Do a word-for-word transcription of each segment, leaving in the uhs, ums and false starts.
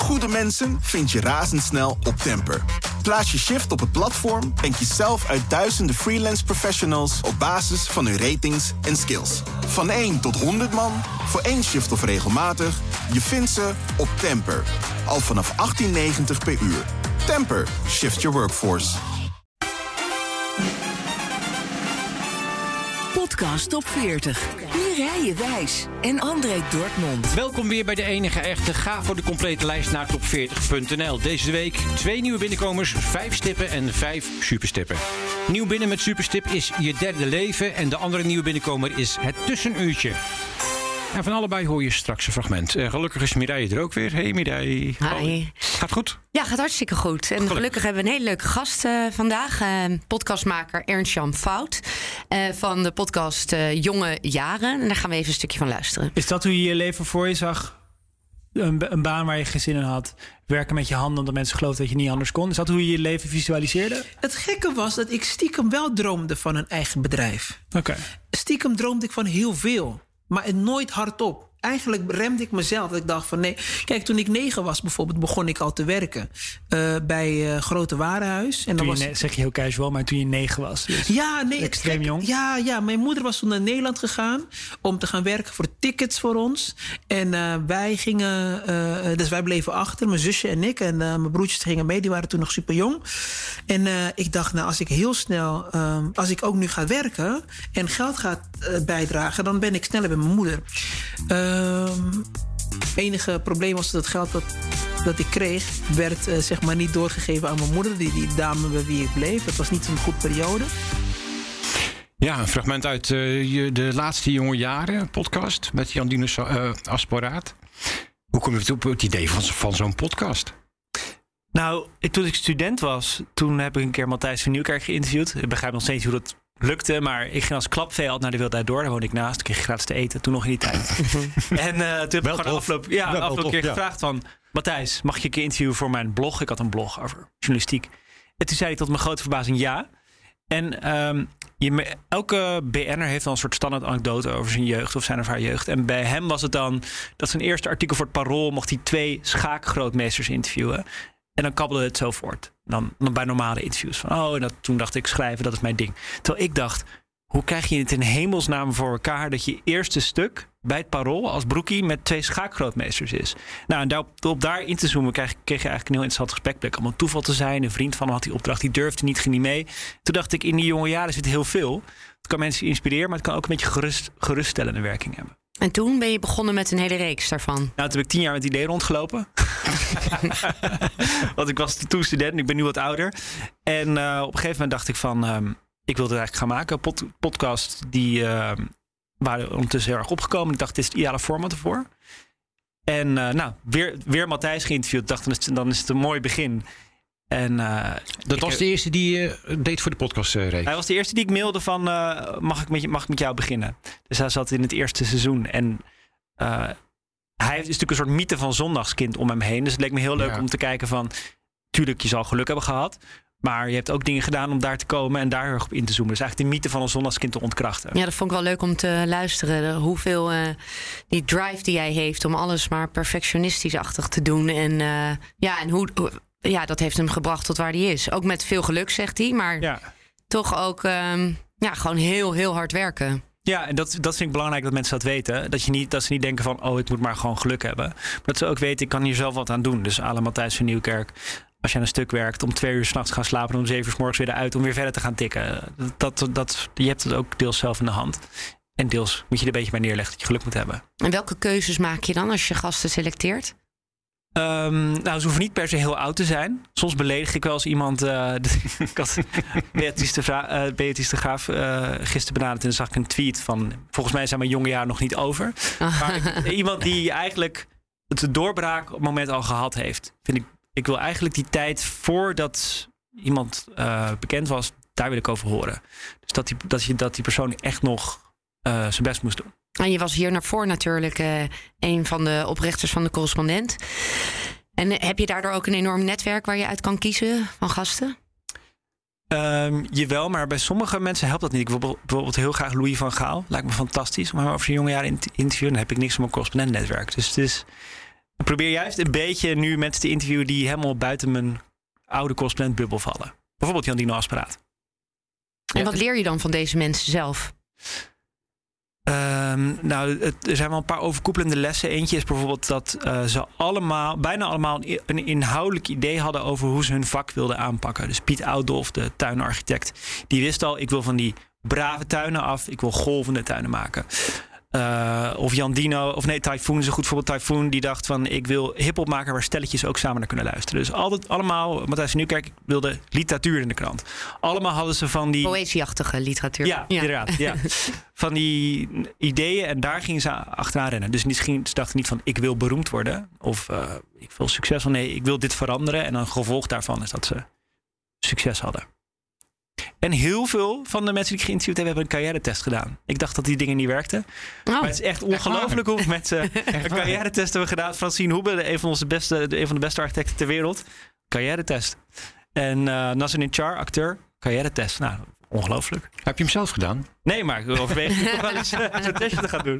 Goede mensen vind je razendsnel op Temper. Plaats je shift op het platform en kies zelf uit duizenden freelance professionals op basis van hun ratings en skills. Van één tot honderd man, voor één shift of regelmatig, je vindt ze op Temper. Al vanaf achttien negentig per uur. Temper, shift your workforce. Podcast Top veertig. Mireille Wijs en André Dortmund. Welkom weer bij de enige echte. Ga voor de complete lijst naar top veertig punt n l. Deze week twee nieuwe binnenkomers, vijf stippen en vijf superstippen. Nieuw binnen met superstip is Je Derde Leven. En de andere nieuwe binnenkomer is Het Tussenuurtje. En van allebei hoor je straks een fragment. Uh, gelukkig is Mireille er ook weer. Hey Mireille. Hi. Gaat goed? Ja, gaat hartstikke goed. En gelukkig, gelukkig hebben we een hele leuke gast uh, vandaag. Uh, podcastmaker Ernst-Jan Fout. Uh, van de podcast uh, Jonge Jaren. En daar gaan we even een stukje van luisteren. Is dat hoe je je leven voor je zag? Een, een baan waar je geen zin in had. Werken met je handen omdat mensen geloofden dat je niet anders kon. Is dat hoe je je leven visualiseerde? Het gekke was dat ik stiekem wel droomde van een eigen bedrijf. Oké. Okay. Stiekem droomde ik van heel veel. Maar het nooit hardop. Eigenlijk remde ik mezelf. Dat ik dacht van nee. Kijk, toen ik negen was bijvoorbeeld, begon ik al te werken. Uh, bij uh, Grote Warenhuis. En toen dan je was... ne- zeg je heel casual, maar toen je negen was. Dus ja, nee. Extreem kijk, jong. Ja, ja, mijn moeder was toen naar Nederland gegaan. Om te gaan werken voor tickets voor ons. En uh, wij gingen. Uh, dus wij bleven achter, mijn zusje en ik. En uh, mijn broertjes gingen mee. Die waren toen nog super jong. En uh, ik dacht, nou, als ik heel snel. Uh, als ik ook nu ga werken. En geld ga uh, bijdragen. Dan ben ik sneller bij mijn moeder. Uh, Het enige probleem was dat het geld dat, dat ik kreeg... werd uh, zeg maar niet doorgegeven aan mijn moeder. Die, die dame bij wie ik bleef. Het was niet zo'n goed periode. Ja, een fragment uit uh, de laatste Jonge Jaren podcast... met Jandine uh, Asporaat. Hoe kom je op het idee van, van zo'n podcast? Nou, ik, toen ik student was... toen heb ik een keer Matthijs van Nieuwkerk geïnterviewd. Ik begrijp nog steeds hoe dat... lukte, maar ik ging als klapvee altijd naar de Wereld Door. Daar woonde ik naast. Ik kreeg gratis te eten. Toen nog in die tijd. en uh, toen heb ik gewoon afgelopen, ja, de afgelopen keer ja. gevraagd van... Matthijs, mag je een keer interviewen voor mijn blog? Ik had een blog over journalistiek. En toen zei hij tot mijn grote verbazing ja. En um, je, elke B N'er heeft dan een soort standaard anekdote over zijn jeugd of zijn of haar jeugd. En bij hem was het dan dat zijn eerste artikel voor het Parool... mocht hij twee schaakgrootmeesters interviewen. En dan kabbelde het zo voort. Dan, dan bij normale interviews. Van, oh, en dat, toen dacht ik, schrijven, dat is mijn ding. Terwijl ik dacht, hoe krijg je het in hemelsnaam voor elkaar... dat je eerste stuk bij het Parool als broekie... met twee schaakgrootmeesters is. Nou, en daarop, op daar in te zoomen kreeg, kreeg je eigenlijk een heel interessant gesprek. Bleek allemaal toeval te zijn. Een vriend van hem had die opdracht, die durfde niet, ging niet mee. Toen dacht ik, in die jonge jaren zit heel veel. Het kan mensen inspireren, maar het kan ook een beetje gerust, geruststellende werking hebben. En toen ben je begonnen met een hele reeks daarvan? Nou, toen heb ik tien jaar met het idee rondgelopen. Want ik was toen student en ik ben nu wat ouder. En uh, op een gegeven moment dacht ik van... Um, ik wilde het eigenlijk gaan maken. Pod- podcast die uh, waren ondertussen heel erg opgekomen. Ik dacht, dit is het ideale format ervoor. En uh, nou, weer, weer Matthijs geïnterviewd. Dacht, dan is het, dan is het een mooi begin. En, uh, dat was ik, de eerste die je uh, deed voor de podcastreeks? Uh, hij was de eerste die ik mailde van... Uh, mag, ik met je, mag ik met jou beginnen? Dus hij zat in het eerste seizoen. En uh, hij is natuurlijk een soort mythe van zondagskind om hem heen. Dus het leek me heel leuk ja. om te kijken van... tuurlijk, je zal geluk hebben gehad... maar je hebt ook dingen gedaan om daar te komen... en daar heel erg op in te zoomen. Dus eigenlijk de mythe van een zondagskind te ontkrachten. Ja, dat vond ik wel leuk om te luisteren. Hoeveel uh, die drive die jij heeft... om alles maar perfectionistisch-achtig te doen. En, uh, ja, en hoe... Ja, dat heeft hem gebracht tot waar hij is. Ook met veel geluk, zegt hij. Maar ja. toch ook um, ja, gewoon heel, heel hard werken. Ja, en dat, dat vind ik belangrijk dat mensen dat weten. Dat, je niet, dat ze niet denken van, oh, ik moet maar gewoon geluk hebben. Maar dat ze ook weten, ik kan hier zelf wat aan doen. Dus à la Matthijs van Nieuwkerk. Als je aan een stuk werkt, om twee uur 's nachts gaan slapen... en om zeven uur 's morgens weer eruit om weer verder te gaan tikken. Dat, dat, je hebt het ook deels zelf in de hand. En deels moet je er een beetje bij neerleggen dat je geluk moet hebben. En welke keuzes maak je dan als je gasten selecteert? Um, nou, ze hoeven niet per se heel oud te zijn. Soms beledig ik wel eens iemand... Uh, ik had Beatrice de, Vra- uh, Beatrice de Graaf uh, gisteren benaderd... en dan zag ik een tweet van... volgens mij zijn mijn jonge jaren nog niet over. Maar ik, iemand die eigenlijk het doorbraakmoment al gehad heeft. Vind ik, ik wil eigenlijk die tijd voordat iemand uh, bekend was... daar wil ik over horen. Dus dat die, dat je, dat die persoon echt nog uh, zijn best moest doen. En je was hier naar voor natuurlijk uh, een van de oprichters van de Correspondent. En uh, heb je daardoor ook een enorm netwerk waar je uit kan kiezen van gasten? Um, jawel, maar bij sommige mensen helpt dat niet. Ik wil bijvoorbeeld heel graag Louis van Gaal. Lijkt me fantastisch om hem over zijn jonge jaren in te interviewen. Dan heb ik niks van mijn correspondentnetwerk. Dus het is, Ik probeer juist een beetje nu mensen te interviewen die helemaal buiten mijn oude correspondent bubbel vallen. Bijvoorbeeld Jandino Asperaat. En wat leer je dan van deze mensen zelf? Um, nou, het, er zijn wel een paar overkoepelende lessen. Eentje is bijvoorbeeld dat uh, ze allemaal, bijna allemaal een, een inhoudelijk idee hadden over hoe ze hun vak wilden aanpakken. Dus Piet Oudolf, de tuinarchitect, die wist al, ik wil van die brave tuinen af, ik wil golvende tuinen maken. Uh, of Jandino, of nee, Typhoon is een goed voorbeeld. Typhoon die dacht van, ik wil hiphop maken waar stelletjes ook samen naar kunnen luisteren. Dus altijd allemaal, Matthijs van Nieuwkerk wilde literatuur in de krant. Allemaal hadden ze van die poëzieachtige literatuur. Ja, ja. inderdaad. Ja. Van die ideeën en daar gingen ze achteraan rennen. Dus misschien, ze dachten niet van, ik wil beroemd worden. Of uh, ik wil succesvol. Nee, ik wil dit veranderen. En een gevolg daarvan is dat ze succes hadden. En heel veel van de mensen die ik geïnterviewd heb, hebben een carrière-test gedaan. Ik dacht dat die dingen niet werkten. Oh, maar het is echt ongelooflijk hoeveel mensen een carrière-test hebben gedaan. Francine Hoebe, een van, onze beste, een van de beste architecten ter wereld. Carrière-test. En uh, Nazanin Char, acteur, carrière-test. Nou, ongelooflijk. Heb je hem zelf gedaan? Nee, maar ik overweeg toch wel eens uh, zo'n testje te gaan doen.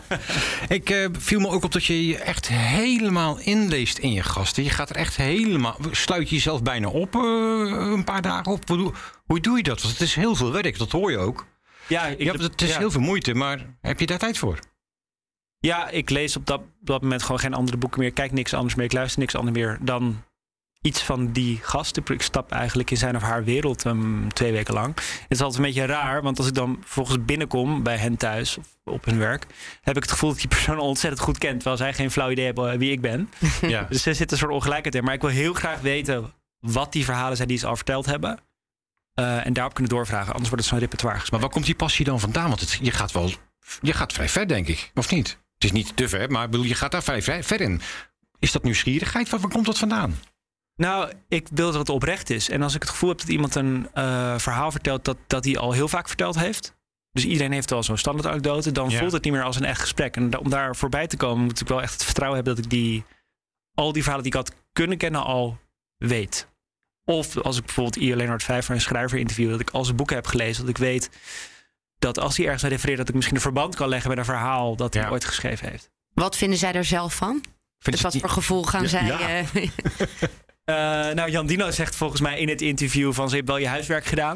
Ik uh, viel me ook op dat je je echt helemaal inleest in je gasten. Je gaat er echt helemaal... Sluit je jezelf bijna op uh, een paar dagen op. Hoe, hoe doe je dat? Want het is heel veel werk, dat hoor je ook. Ja, ik, ja het is ja. heel veel moeite, maar heb je daar tijd voor? Ja, ik lees op dat, op dat moment gewoon geen andere boeken meer. Ik kijk niks anders meer, ik luister niks anders meer dan iets van die gasten. Ik stap eigenlijk in zijn of haar wereld um, twee weken lang. Het is altijd een beetje raar, want als ik dan vervolgens binnenkom bij hen thuis of op hun werk, heb ik het gevoel dat die persoon ontzettend goed kent, terwijl zij geen flauw idee hebben wie ik ben. Ja. Dus er zit een soort ongelijkheid in. Maar ik wil heel graag weten wat die verhalen zijn die ze al verteld hebben. Uh, en daarop kunnen doorvragen, anders wordt het zo'n repertoire gesprek. Maar waar komt die passie dan vandaan? Want het, je gaat wel, je gaat vrij ver, denk ik. Of niet? Het is niet te ver, maar bedoel, je gaat daar vrij, vrij ver in. Is dat nieuwsgierigheid? Waar, waar komt dat vandaan? Nou, ik wil dat het oprecht is. En als ik het gevoel heb dat iemand een uh, verhaal vertelt dat, dat hij al heel vaak verteld heeft. Dus iedereen heeft wel zo'n standaard anekdote. Dan ja. voelt het niet meer als een echt gesprek. En om daar voorbij te komen moet ik wel echt het vertrouwen hebben dat ik die, al die verhalen die ik had kunnen kennen al weet. Of als ik bijvoorbeeld I. Leonard Vijver, een schrijver, interview, dat ik al zijn boeken heb gelezen. Dat ik weet dat als hij ergens aan refereert, dat ik misschien een verband kan leggen met een verhaal dat hij ja. ooit geschreven heeft. Wat vinden zij er zelf van? Dus wat voor gevoel gaan ja. zij... Ja. Uh... Uh, nou, Jandino zegt volgens mij in het interview van ze heeft wel je huiswerk gedaan.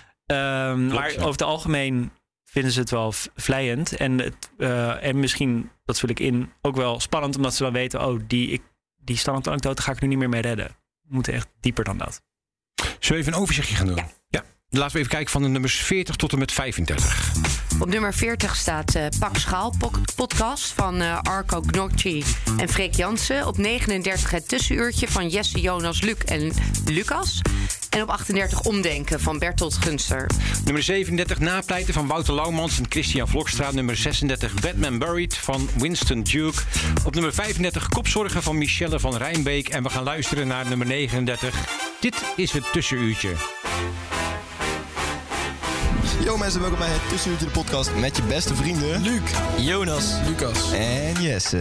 Um, Klopt, maar ja. over het algemeen vinden ze het wel vlijend. En, het, uh, en misschien, dat vul ik in, ook wel spannend. Omdat ze dan weten, oh, die, ik, die standaard anekdote ga ik nu niet meer mee redden. We moeten echt dieper dan dat. Zullen we even een overzichtje gaan doen? Ja. ja. Laten we even kijken van de nummers veertig tot en met vijfendertig. Op nummer veertig staat uh, Pak Schaal podcast van uh, Arco Gnocchi en Freek Jansen. Op negenendertig het tussenuurtje van Jesse, Jonas, Luc en Lucas. En op achtendertig Omdenken van Bertolt Gunster. Nummer zevenendertig Napleiten van Wouter Laumans en Christian Vlokstra. Nummer zesendertig Batman Buried van Winston Duke. Op nummer vijfendertig Kopzorgen van Michelle van Rijnbeek. En we gaan luisteren naar nummer negenendertig. Dit is het tussenuurtje. Yo mensen, welkom bij het Tussenuurtje de podcast met je beste vrienden Luc, Jonas, Lucas en Jesse.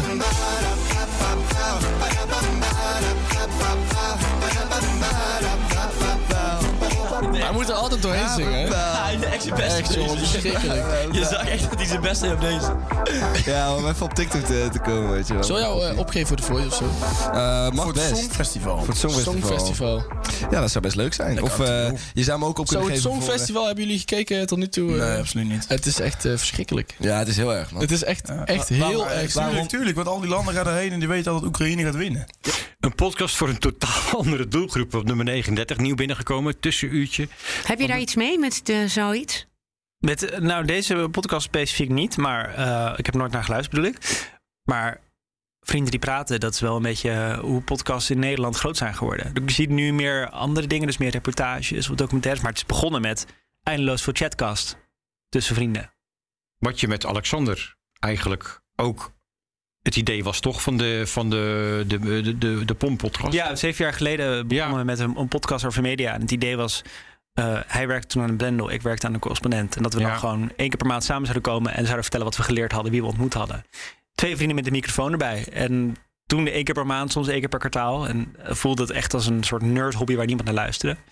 Hij moet er altijd doorheen ja, zingen. Ja, hij is echt zijn beste. Echt jongen, verschrikkelijk. Je zag echt dat hij zijn beste heeft op deze. Ja, om even op TikTok te, te komen, weet je wel. Zal je jou uh, opgeven voor de Voice of zo? Uh, mag voor het best. Songfestival. Voor het Songfestival. Songfestival. Ja, dat zou best leuk zijn. Lekker of uh, je zou me ook op kunnen zo, geven het Songfestival, voor, hebben jullie gekeken tot nu toe? Uh, nee, absoluut niet. Het is echt uh, verschrikkelijk. Ja, het is heel erg, man. Het is echt, ja, echt waar, heel waar, erg. Waarom? Tuurlijk, want al die landen gaan erheen en die weten dat Oekraïne gaat winnen. Ja. Een podcast voor een totaal andere doelgroep op nummer negenendertig. Nieuw binnengekomen, tussenuurtje. Heb je daar iets mee met de, zoiets? Met, nou, deze podcast specifiek niet, maar uh, ik heb nooit naar geluisterd, bedoel ik. Maar Vrienden die praten, dat is wel een beetje hoe podcasts in Nederland groot zijn geworden. Je ziet nu meer andere dingen, dus meer reportages of documentaires. Maar het is begonnen met eindeloos veel chatcast tussen vrienden. Wat je met Alexander eigenlijk ook het idee was, toch? Van de, van de, de, de, de, de P O M-podcast. Ja, zeven jaar geleden begonnen we ja. met een, een podcast over media. En het idee was, uh, hij werkte toen aan een Blendel, ik werkte aan een correspondent. En dat we ja. dan gewoon één keer per maand samen zouden komen en zouden vertellen wat we geleerd hadden, wie we ontmoet hadden. Twee vrienden met de microfoon erbij. En toen één keer per maand, soms één keer per kwartaal. En voelde het echt als een soort nerd hobby waar niemand naar luisterde.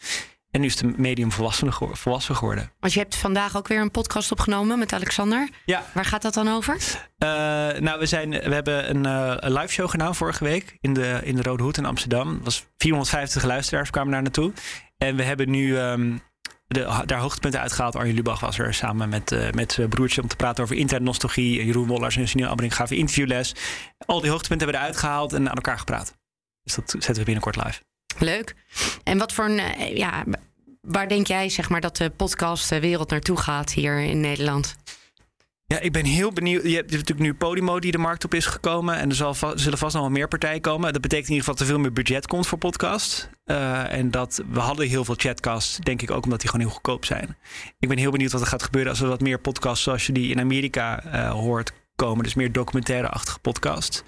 En nu is het medium volwassen, volwassen geworden. Want je hebt vandaag ook weer een podcast opgenomen met Alexander. Ja. Waar gaat dat dan over? Uh, nou, we, zijn, we hebben een, uh, een live show gedaan vorige week in de, in de Rode Hoed in Amsterdam. Dat was vierhonderdvijftig luisteraars kwamen daar naartoe. En we hebben nu um, de, daar hoogtepunten uitgehaald. Arjen Lubach was er samen met, uh, met zijn broertje om te praten over internetnostalgie. Jeroen Wollers en Janine Abbring gaven interviewles. Al die hoogtepunten hebben we eruit gehaald en aan elkaar gepraat. Dus dat zetten we binnenkort live. Leuk. En wat voor een, ja, waar denk jij zeg maar dat de podcastwereld naartoe gaat hier in Nederland? Ja, ik ben heel benieuwd. Je hebt natuurlijk nu Podimo die de markt op is gekomen. En er zal va- zullen vast nog wel meer partijen komen. Dat betekent in ieder geval dat er veel meer budget komt voor podcast. Uh, en dat we hadden heel veel chatcasts, denk ik ook omdat die gewoon heel goedkoop zijn. Ik ben heel benieuwd wat er gaat gebeuren als er wat meer podcasts zoals je die in Amerika uh, hoort komen. Dus meer documentaire-achtige podcasts.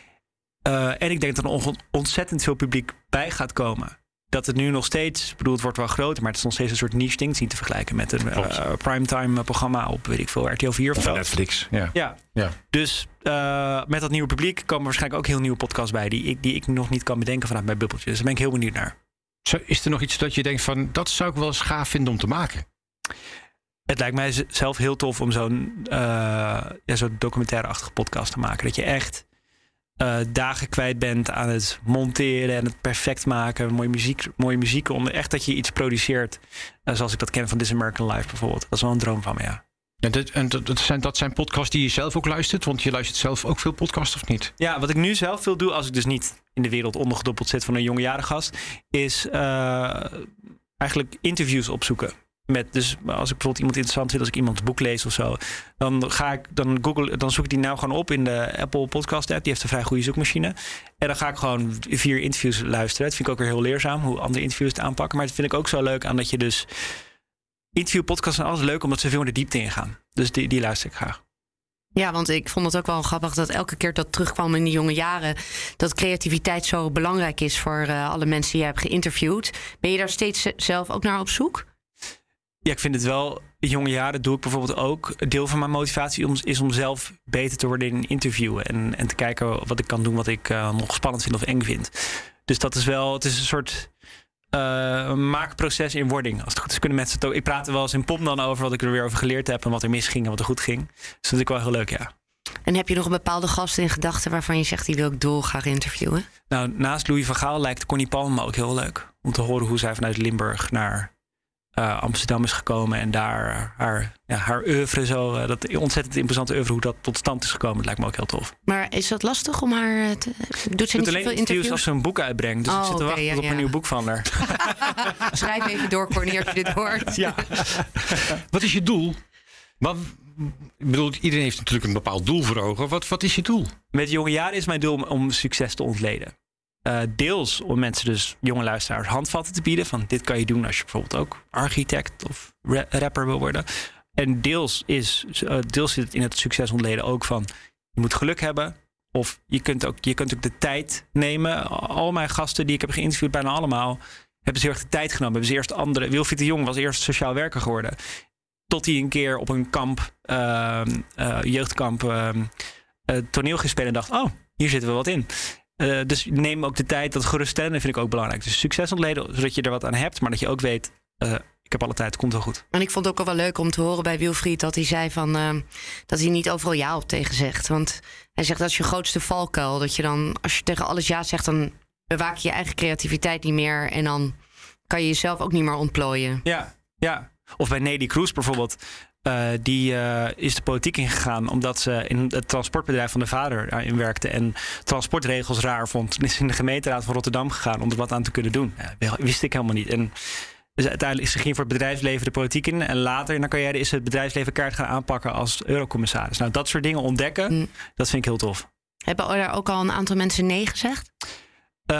Uh, en ik denk dat er on- ontzettend veel publiek bij gaat komen. Dat het nu nog steeds, ik bedoel, het wordt wel groter, maar het is nog steeds een soort niche ding. Het is niet te vergelijken met een uh, primetime programma op, weet ik veel, R T L vier of zo. Netflix, ja. Ja, ja. Dus uh, met dat nieuwe publiek komen waarschijnlijk ook heel nieuwe podcasts bij die ik, die ik nog niet kan bedenken vanuit mijn bubbeltje. Dus daar ben ik heel benieuwd naar. Zo, is er nog iets dat je denkt van, dat zou ik wel eens gaaf vinden om te maken? Het lijkt mij zelf heel tof om zo'n, uh, ja, zo'n documentaire-achtige podcast te maken. Dat je echt Uh, dagen kwijt bent aan het monteren en het perfect maken. Mooie muziek, mooie muziek onder. Echt dat je iets produceert. Uh, zoals ik dat ken van This American Life bijvoorbeeld. Dat is wel een droom van me, ja. En, dat, en dat, dat, zijn, dat zijn podcasts die je zelf ook luistert? Want je luistert zelf ook veel podcasts of niet? Ja, wat ik nu zelf veel doe, als ik dus niet in de wereld ondergedompeld zit van een jongejarengast, is uh, eigenlijk interviews opzoeken. Met, dus als ik bijvoorbeeld iemand interessant vind, als ik iemands boek lees of zo, dan ga ik dan Google, dan zoek ik die nou gewoon op in de Apple Podcast app. Die heeft een vrij goede zoekmachine. En dan ga ik gewoon vier interviews luisteren. Dat vind ik ook weer heel leerzaam, hoe andere interviews het aanpakken. Maar dat vind ik ook zo leuk aan dat je dus interviewpodcasts zijn altijd leuk omdat ze veel meer de diepte ingaan. Dus die, die luister ik graag. Ja, want ik vond het ook wel grappig dat elke keer dat terugkwam in de jonge jaren, dat creativiteit zo belangrijk is voor uh, alle mensen die je hebt geïnterviewd. Ben je daar steeds zelf ook naar op zoek? Ja, ik vind het wel. In jonge jaren doe ik bijvoorbeeld ook. Een deel van mijn motivatie om, is om zelf beter te worden in interviewen. En, en te kijken wat ik kan doen wat ik uh, nog spannend vind of eng vind. Dus dat is wel, het is een soort uh, maakproces in wording. Als het goed is kunnen mensen het ook. Ik praat er wel eens in Pom dan over wat ik er weer over geleerd heb. En wat er misging en wat er goed ging. Dus dat vind ik wel heel leuk, ja. En heb je nog een bepaalde gast in gedachten waarvan je zegt die wil ik dolgraag interviewen? Nou, naast Louis van Gaal lijkt Connie Palme ook heel leuk. Om te horen hoe zij vanuit Limburg naar Uh, Amsterdam is gekomen en daar haar, ja, haar oeuvre zo, uh, dat ontzettend imposante oeuvre, hoe dat tot stand is gekomen, dat lijkt me ook heel tof. Maar is dat lastig om haar te, doet ze niet alleen zoveel interviews als ze een boek uitbrengt, dus oh, ik zit te okay, wachten ja, op ja. een nieuw boek van haar. Schrijf even door, Corny, als je dit hoort. Ja. Wat is je doel? Wat, ik bedoel, iedereen heeft natuurlijk een bepaald doel voor ogen. Wat, wat is je doel? Met jonge jaren is mijn doel om, om succes te ontleden. Uh, deels om mensen, dus jonge luisteraars, handvatten te bieden. Van dit kan je doen als je bijvoorbeeld ook architect of ra- rapper wil worden. En deels, is, uh, deels zit het in het succes ontleden ook van je moet geluk hebben. Of je kunt ook, je kunt ook de tijd nemen. Al mijn gasten die ik heb geïnterviewd, bijna allemaal, hebben ze heel erg de tijd genomen. Hebben ze eerst andere. Wilfried de Jong was eerst sociaal werker geworden. Tot hij een keer op een kamp, uh, uh, jeugdkamp, uh, uh, toneel ging spelen en dacht, oh, hier zitten we wat in. Uh, dus neem ook de tijd, dat geruststellende vind ik ook belangrijk. Dus succes ontleden, zodat je er wat aan hebt, maar dat je ook weet, uh, ik heb alle tijd, het komt wel goed. En ik vond het ook al wel leuk om te horen bij Wilfried dat hij zei van uh, dat hij niet overal ja op tegen zegt. Want hij zegt dat is je grootste valkuil. Dat je dan, als je tegen alles ja zegt, dan bewaak je je eigen creativiteit niet meer en dan kan je jezelf ook niet meer ontplooien. Ja, ja. Of bij Nelly Kroes bijvoorbeeld. Uh, die uh, is de politiek ingegaan omdat ze in het transportbedrijf van de vader in werkte en transportregels raar vond. En is in de gemeenteraad van Rotterdam gegaan om er wat aan te kunnen doen. Ja, wist ik helemaal niet. En dus uiteindelijk is ze ging voor het bedrijfsleven de politiek in. En later in haar carrière is ze het bedrijfsleven kaart gaan aanpakken als eurocommissaris. Nou, dat soort dingen ontdekken, mm. dat vind ik heel tof. Hebben er ook al een aantal mensen nee gezegd? Uh,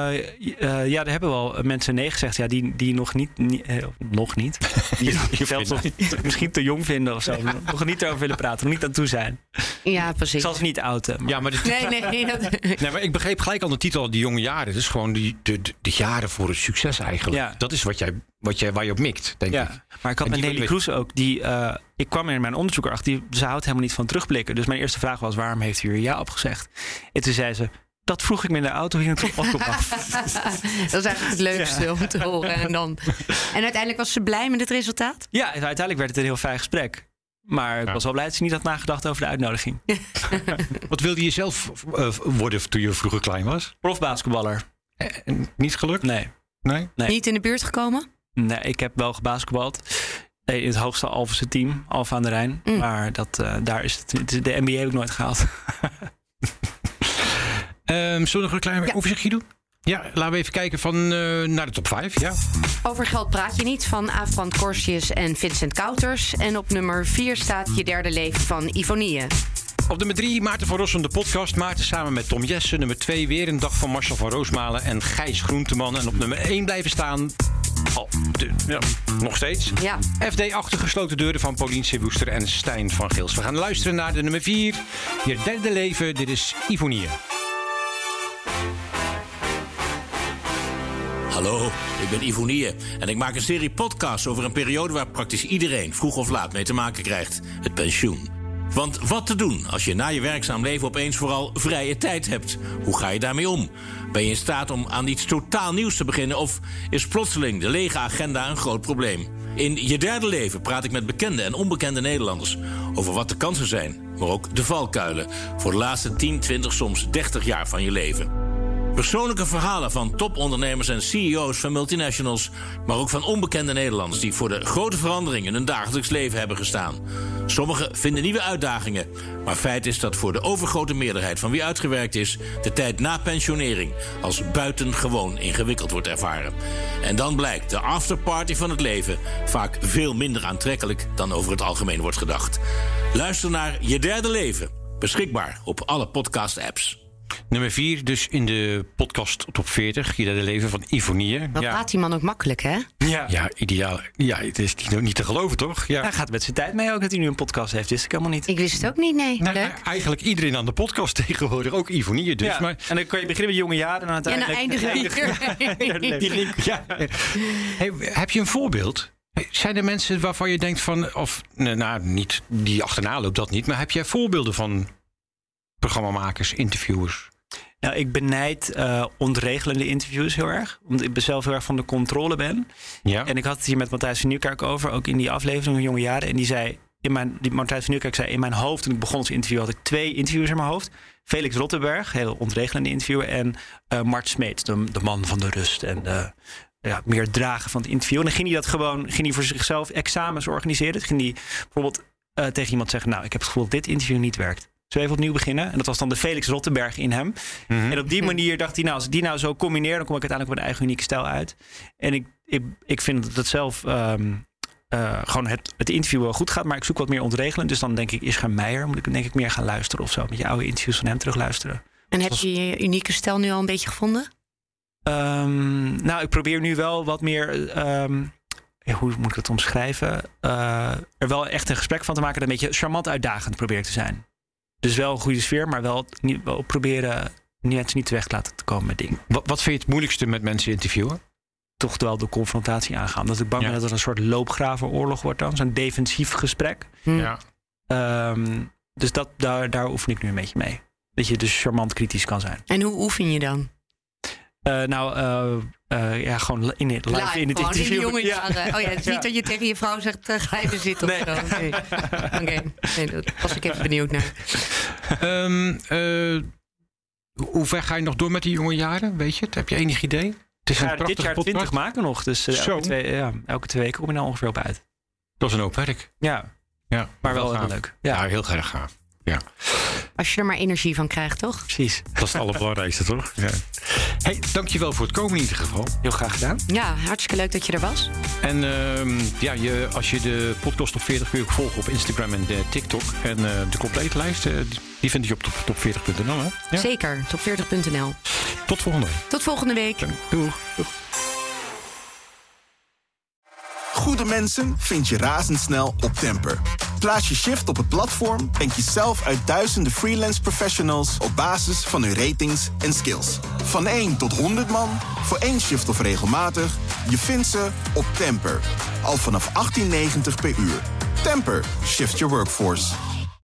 uh, ja, daar hebben wel mensen nee gezegd. Ja, die, die nog niet... niet uh, nog niet. Die je zelfs nog misschien te jong vinden of zo. Nog niet erover willen praten. Nog niet aan toe zijn. Ja, precies. Ik zal ze niet outen. Maar... Ja, maar dit... Nee, nee, nee, dat... nee, maar ik begreep gelijk al de titel, die jonge jaren. Dat is gewoon die, de, de, de jaren voor het succes eigenlijk. Ja. Dat is wat jij, wat jij, waar je op mikt, denk ja. ik. Maar ik had met Nelly Kroes ook. Die, uh, ik kwam er in mijn onderzoek erachter. Die, ze houdt helemaal niet van terugblikken. Dus mijn eerste vraag was, waarom heeft u er ja op gezegd? En toen zei ze, dat vroeg ik me in de auto hier naartoe ook op af. Dat is eigenlijk het leukste ja. om te horen. En, dan... en uiteindelijk was ze blij met het resultaat? Ja, uiteindelijk werd het een heel fijn gesprek. Maar ik ja. was wel blij dat ze niet had nagedacht over de uitnodiging. Wat wilde je zelf uh, worden toen je vroeger klein was? Profbasketballer. En niet gelukt? Nee. nee. Nee? Niet in de buurt gekomen? Nee, ik heb wel gebasketbald. In het hoogste Alphense team, Alphen aan de Rijn. Mm. Maar dat, uh, daar is het, de N B A heb ik nooit gehaald. um, zullen we nog een klein ja. overzichtje doen? Ja, laten we even kijken van, uh, naar de top vijf. Ja. Over geld praat je niet van Aafbrand Corsius en Vincent Kouters. En op nummer vier staat Je derde leven van Ivonie. Op nummer drie Maarten van Rossum, de podcast. Maarten samen met Tom Jessen. Nummer twee weer een dag van Marcel van Roosmalen en Gijs Groenteman. En op nummer één blijven staan... Oh, de, ja, nog steeds. Ja. F D achter gesloten deuren van Paulien Sieboester en Stijn van Gils. We gaan luisteren naar de nummer vier. Je derde leven. Dit is Ivonie. Hallo, ik ben Ivonie en ik maak een serie podcasts over een periode waar praktisch iedereen vroeg of laat mee te maken krijgt: het pensioen. Want wat te doen als je na je werkzaam leven opeens vooral vrije tijd hebt? Hoe ga je daarmee om? Ben je in staat om aan iets totaal nieuws te beginnen of is plotseling de lege agenda een groot probleem? In Je derde leven praat ik met bekende en onbekende Nederlanders over wat de kansen zijn, maar ook de valkuilen voor de laatste tien, twintig, soms dertig jaar van je leven. Persoonlijke verhalen van topondernemers en C E O's van multinationals, maar ook van onbekende Nederlanders die voor de grote veranderingen in hun dagelijks leven hebben gestaan. Sommigen vinden nieuwe uitdagingen, maar feit is dat voor de overgrote meerderheid van wie uitgewerkt is, de tijd na pensionering als buitengewoon ingewikkeld wordt ervaren. En dan blijkt de afterparty van het leven vaak veel minder aantrekkelijk dan over het algemeen wordt gedacht. Luister naar Je derde leven, beschikbaar op alle podcast-apps. Nummer vier, dus in de podcast top veertig. Je derde leven van Ivonie. Wat ja. praat die man ook makkelijk, hè? Ja, ja ideaal. Ja, het is niet, niet te geloven, toch? Ja. Hij gaat met zijn tijd mee ook dat hij nu een podcast heeft. Wist ik helemaal niet. Ik wist het ook niet, nee. Nou, Leuk. Eigenlijk iedereen aan de podcast tegenwoordig. Ook Ivonie dus. Ja. Maar... En dan kan je beginnen met jonge jaren en uiteindelijk... En dan eindigen we hier. Ja. Hey, heb je een voorbeeld? Zijn er mensen waarvan je denkt van... Of, nou, niet die achterna loopt, dat niet. Maar heb jij voorbeelden van programmamakers, interviewers? Nou, ik benijd uh, ontregelende interviews heel erg. Omdat ik zelf heel erg van de controle ben. Ja. En ik had het hier met Matthijs van Nieuwkerk over. Ook in die aflevering van Jonge Jaren. En die zei... In mijn, die Matthijs van Nieuwkerk zei... In mijn hoofd, toen ik begon het interview... had ik twee interviewers in mijn hoofd. Felix Rottenberg, heel ontregelende interviewer. En uh, Mart Smeets, de, de man van de rust. En de, ja, meer dragen van het interview. En dan ging hij dat gewoon... Ging hij voor zichzelf examens organiseren. Dan ging hij bijvoorbeeld uh, tegen iemand zeggen... Nou, ik heb het gevoel dat dit interview niet werkt. Zullen we even opnieuw beginnen? En dat was dan de Felix Rottenberg in hem. Mm-hmm. En op die manier dacht hij, nou, als ik die nou zo combineer... dan kom ik uiteindelijk op een eigen unieke stijl uit. En ik, ik, ik vind dat het zelf... Um, uh, gewoon het, het interview wel goed gaat... maar ik zoek wat meer ontregelen. Dus dan denk ik, Ischa Meijer... moet ik denk ik meer gaan luisteren of zo. Met je oude interviews van hem terug luisteren. En heb je je unieke stijl nu al een beetje gevonden? Um, nou, ik probeer nu wel wat meer... Um, Ja, hoe moet ik het omschrijven? Uh, er wel echt een gesprek van te maken... dat een beetje charmant uitdagend probeer ik te zijn. Dus wel een goede sfeer, maar wel, niet, wel proberen mensen niet weg laten te komen met dingen. Wat, wat vind je het moeilijkste met mensen interviewen? Toch wel de confrontatie aangaan. Dat ik bang ja. ben dat het een soort loopgravenoorlog wordt dan. Zo'n defensief gesprek. Ja. Um, dus dat, daar, daar oefen ik nu een beetje mee. Dat je dus charmant kritisch kan zijn. En hoe oefen je dan? Uh, nou, uh, uh, ja, gewoon in het live, live in het interview. In jonge ja. Oh ja, het is niet ja. dat je tegen je vrouw zegt, uh, ga even zitten nee. of zo. Oké, okay. okay. nee, daar was ik even benieuwd naar. Um, uh, hoe ver ga je nog door met die jonge jaren? Weet je het? Heb je enig idee? Het is een ja, dit jaar twintig maken nog. Dus uh, elke, twee, ja, elke twee weken kom je nou ongeveer op uit. Dat is een hoop werk. Ja, ja maar wel, wel heel leuk. Ja. ja, heel graag gaaf. Ja. Als je er maar energie van krijgt, toch? Precies. Dat is het allerbelangrijkste, toch? Ja. Hey, dankjewel voor het komen in ieder geval. Heel graag gedaan. Ja, hartstikke leuk dat je er was. En uh, ja, je, als je de podcast op veertig kun je ook volgen op Instagram en de TikTok. En uh, de complete lijst, uh, die vind je op top veertig punt n l. Hè? Ja? Zeker, top veertig punt n l. Tot volgende week. Tot volgende week. Doeg. Doeg. Goede mensen vind je razendsnel op Temper. Plaats je shift op het platform en kies zelf uit duizenden freelance professionals op basis van hun ratings en skills. Van één tot honderd man, voor één shift of regelmatig, je vindt ze op Temper. Al vanaf achttien negentig per uur. Temper, shift your workforce.